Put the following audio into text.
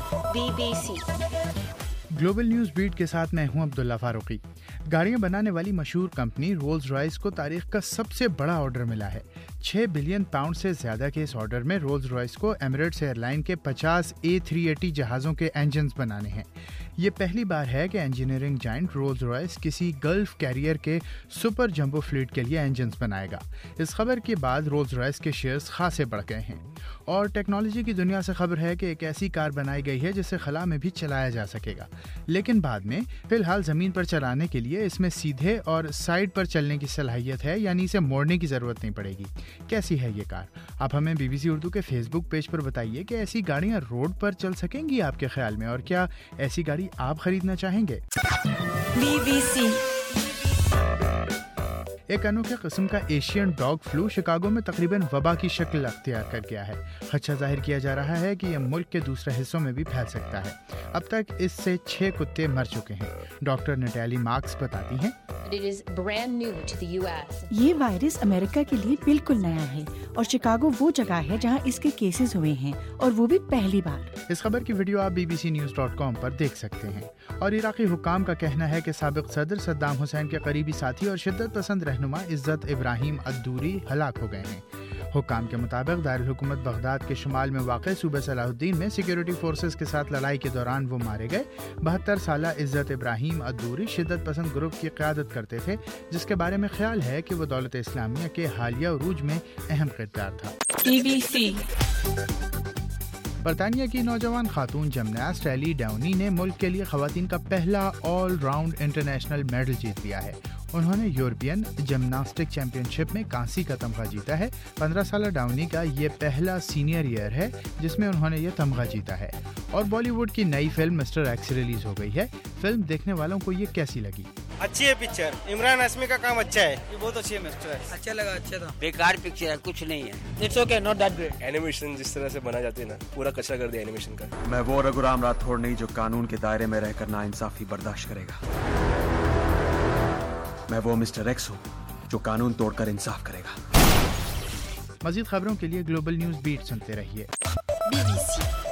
BBC global news beat के साथ मैं हूं अब्दुल्ला फारूकी। गाड़ियां बनाने वाली मशहूर कंपनी रोल्स रॉयस को तारीख का सबसे बड़ा ऑर्डर मिला है। 6 बिलियन पाउंड से ज्यादा के इस ऑर्डर में रोल्स रॉयस को एमिरेट्स एयरलाइन के 50 A380 जहाज़ों के इंजन्स बनाने हैं। ये पहली बार है कि इंजीनियरिंग जायंट रोल्स रॉयस किसी गल्फ कैरियर के सुपर जंबो फ्लीट के लिए इंजन्स बनाएगा। इस खबर के बाद रोल्स रॉयस के शेयर्स खासे बढ़ गए हैं। और टेक्नोलॉजी की दुनिया से खबर है कि एक ऐसी कार बनाई गई है जिसे खला में भी चलाया जा सकेगा, लेकिन बाद में फिलहाल जमीन पर चलाने के लिए इसमें सीधे और साइड पर चलने की सलाहियत है, यानी इसे मोड़ने की जरूरत नहीं पड़ेगी। कैसी है ये कार? आप हमें BBC उर्दू के फेसबुक पेज पर बताइए कि ऐसी गाड़ियां रोड पर चल सकेंगी आपके ख्याल में, और क्या ऐसी गाड़ी आप खरीदना चाहेंगे? BBC एक अनोखे किस्म का एशियन डॉग फ्लू शिकागो में तकरीबन वबा की शक्ल अख्तियार कर गया है। खदशा जाहिर किया जा रहा है कि यह मुल्क के दूसरे हिस्सों में भी फैल सकता है। अब तक इससे 6 कुत्ते मर चुके हैं। डॉक्टर नटैली मार्क्स बताती हैं, ये वायरस अमेरिका के लिए बिल्कुल नया है और शिकागो वो जगह है जहां इसके केसेस हुए हैं, और वो भी पहली बार। इस खबर की वीडियो आप bbcnews.com पर देख सकते हैं। और इराकी हुक्काम का कहना है कि साबिक सदर सद्दाम हुसैन के करीबी साथी और शिद्दत पसंद रहनुमा इज्जत इब्राहिम अद्दूरी हलाक हो गए हैं। हुक्काम के मुताबिक दारुल हुकूमत बगदाद के शुमाल में वाक़ सूबे सलाहुद्दीन में सिक्योरिटी फोर्सेस के साथ लड़ाई के दौरान वो मारे गए। 72 साला इज्जत इब्राहिम अद्दूरी शिद्दत पसंद ग्रुप की क़यादत करते थे, जिसके बारे में ख्याल है कि वो दौलत इस्लामिया के हालिया उरूज में अहम किरदार था। BBC बरतानिया की नौजवान खातून जिमनास्ट एली डाउनी ने मुल्क के लिए खवातीन का पहला ऑल राउंड इंटरनेशनल मेडल जीत लिया है। उन्होंने यूरोपियन जिम्नास्टिक चैंपियनशिप में कांसी का तमगा जीता है। 15 साल डाउनी का ये पहला सीनियर ईयर है जिसमें उन्होंने ये तमगा जीता है। और बॉलीवुड की नई फिल्म मिस्टर एक्स रिलीज हो गई है। फिल्म देखने वालों को ये कैसी लगी? अच्छी है पिक्चर। इमरान हाशमी का काम अच्छा है। ये बहुत अच्छी है मिस्टर एक्स। अच्छा लगा, अच्छा था। बेकार पिक्चर है, कुछ नहीं है। It's okay, not that great. Animation जिस तरह से बना जाती है ना, पूरा कचरा कर दिया एनिमेशन का। मैं वो रघुराम राठौड़ नहीं जो कानून के दायरे में रहकर नाइंसाफी बर्दाश्त करेगा। मैं वो मिस्टर एक्स हूँ जो कानून तोड़कर इंसाफ करेगा। मजीद खबरों के लिए ग्लोबल न्यूज़ बीट सुनते रहिए। BBC